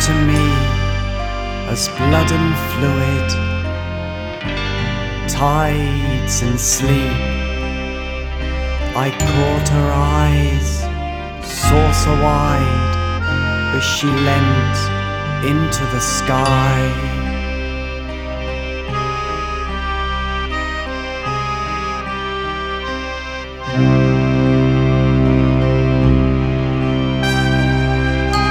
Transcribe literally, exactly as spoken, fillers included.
to me as blood and fluid, tides and sleep. I caught her eyes, saucer wide, as she leant into the sky.